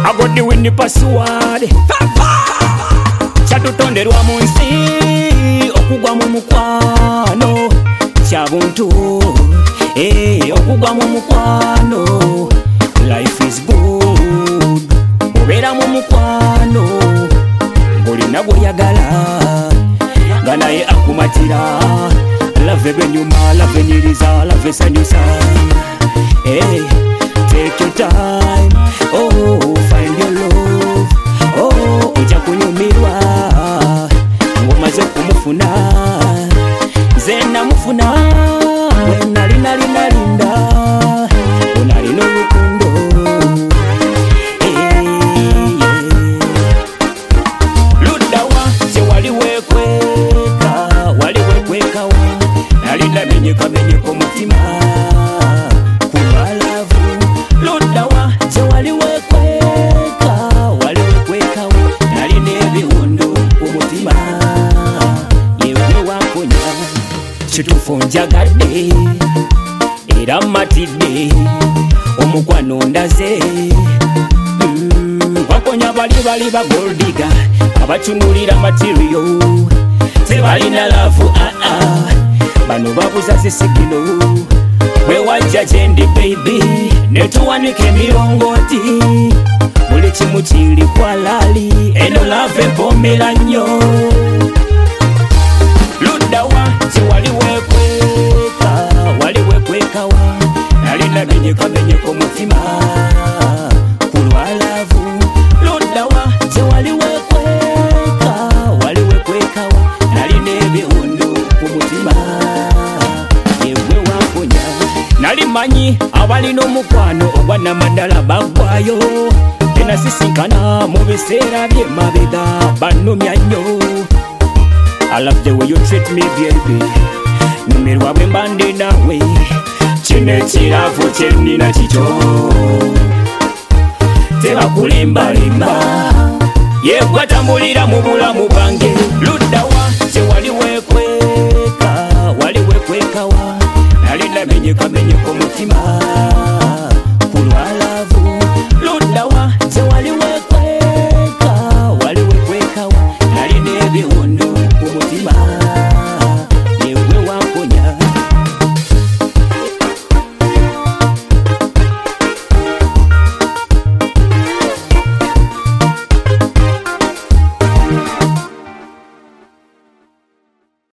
I got the winning password. Chatutonderwa mu nsi okugwa mu mukwano kyabuntu. Okugwa mu mukwano. Life is good. Obera mu mukwano. Olina gw'oyagala nga naye akumatira. Love ebenyuma, love enyiriza, love esanyusa. Take your time. Find your love. Ojja kunyumirwa ng'omaze kumufuna. Nze namufuna bwe nalina onalina olukundo. Luddawa kye wali weekwekawa nalina menyekamenyeka omutima ku lwalavu. Luddawa kye wali weekwekawa nalina ebiwundu ku mutima yewe wankonya. Kituufu njagadde era matidde omukwano ndaze. Wakonya bali bagoldiga abatunulira material tebalina laavu. Bano babuzaze sigino bwe wajja gyendi baby netuwanika emirongooti. Buli kimu kiri kwalali eno laavu empomera nnyo. Luddawa kye wali weekwekawa nalina menyekamenyeka omutima ku lwalavu. Luddawa kye wali weekwekawa nalina ebiwundu ku mutima yewe wankonya. Nali manyi abalina omukwano ogwa namaddala baggwayo. Tenasisinkana mu biseera by'emabega bannumya nnyo. I love the way you treat me baby. Numirwa bwe mba ndi nawe. Kino ekiravu kye nnina kikyo. Tebakulimbalimba yegwe tambulira mu bulamu bwange. Luddawa kye wali weekwekawa nalina menyekamenyeka omutima